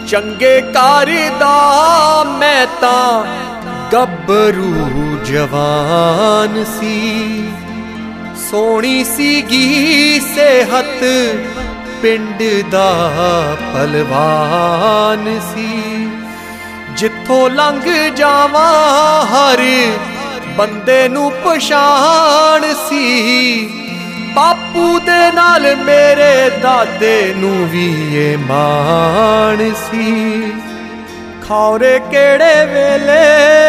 चंगे करदा मैं तां गब्बरू जवान सी, सोहनी सीगी सेहत पिंड दा पहलवान सी। जिथों लंघ जावां हर बंदे नू पछाण सी, बापू दे नाल मेरे दादे नू भी ये मान सी। खौरे केड़े वेले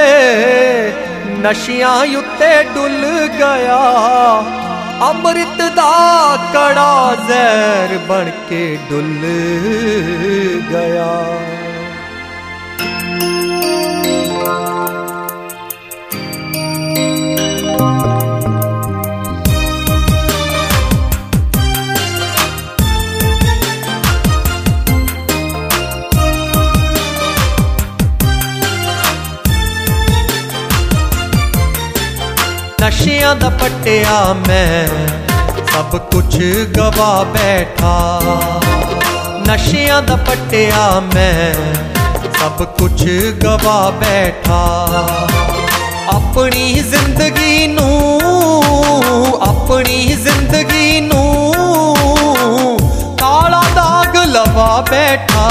नशियां उत्ते डुल गया, अमृत दा कड़ा जहर बन के डुल गया। नशियां दा पट्टिया मैं सब कुछ गवा बैठा, नशियां दा पट्टिया मैं सब कुछ गवा बैठा। अपनी जिंदगी नू काला दाग लवा बैठा।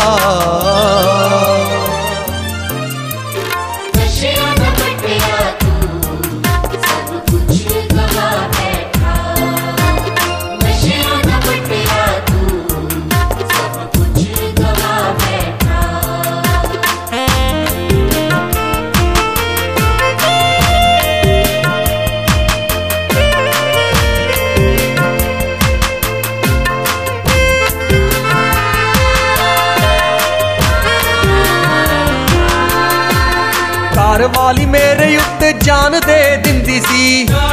घर वाली मेरे उत्ते जान दे दिंदी सी,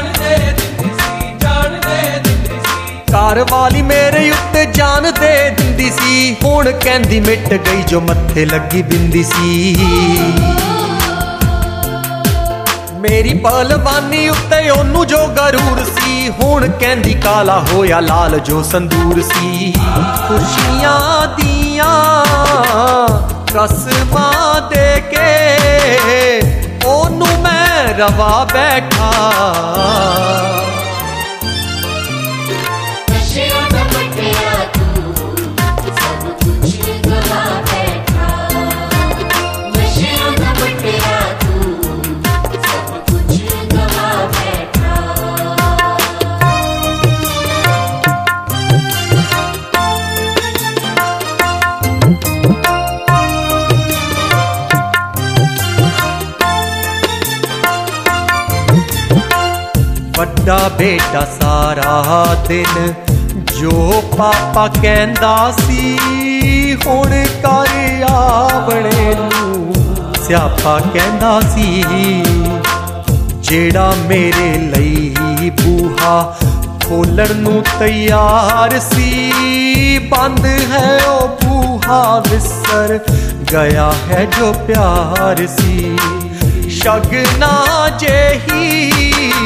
घर वाली मेरे उत्ते जान दे दिंदी सी। हुण कहंदी मिट गई जो मत्थे लगी बिंदी सी। मेरी पहलवानी उत्ते ओनू जो गरूर सी, हुण कहंदी काला होया लाल जो संदूर सी। खुशियां दियां कसमां दे के ओनू मैं रवा बैठा। वड्डा बेटा सारा दिन जो पापा कहंदा सी, हुण घर आवणे नू स्यापा कहंदा सी। जेड़ा मेरे लई बूहा खोलण नू तैयार सी, बंद है ओ बूहा विसर गया है जो प्यार सी। शगना जेही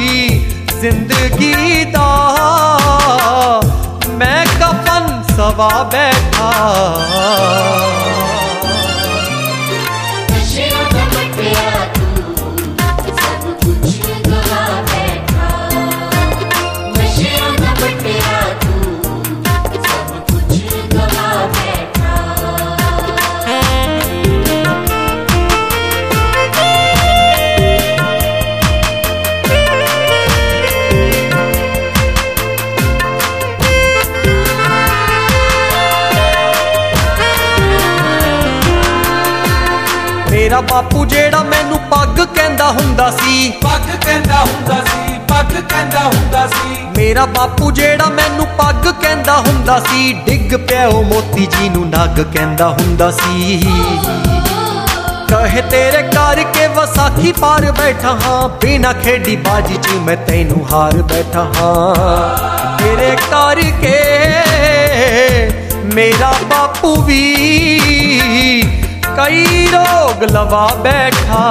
जिंदगी दा मैं कफन सवा बैठा। मेरा बापू जेड़ा मैनू पग कहंदा हुंदा सी, पग कहंदा हुंदा सी, पग कहंदा हुंदा सी। मेरा बापू जेड़ा मैनू पग कहंदा हुंदा सी, डिग पिया ओ मोती जी नू नग कहंदा हुंदा सी। कहे तेरे करके वसाखी पार बैठा हाँ, बिना खेडी बाजी च मैं तैनू हार बैठा हाँ। तेरे करके मेरा बापू भी कई रोग लवा बैठा।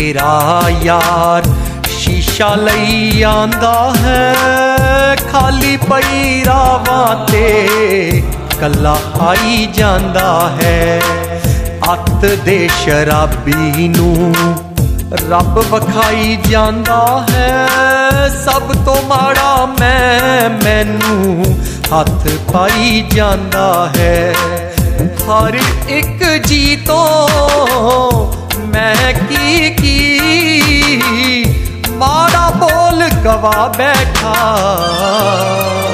तेरा यार शीशा लई आंदा है, खाली पई रावां ते कला आई जांदा है। अत दे शराबी नूं रब वखाई जांदा है, सब तो माड़ा मैनू हथ पाई जांदा है। हर एक जी तो मैं की माड़ा बोल गवा बैठा।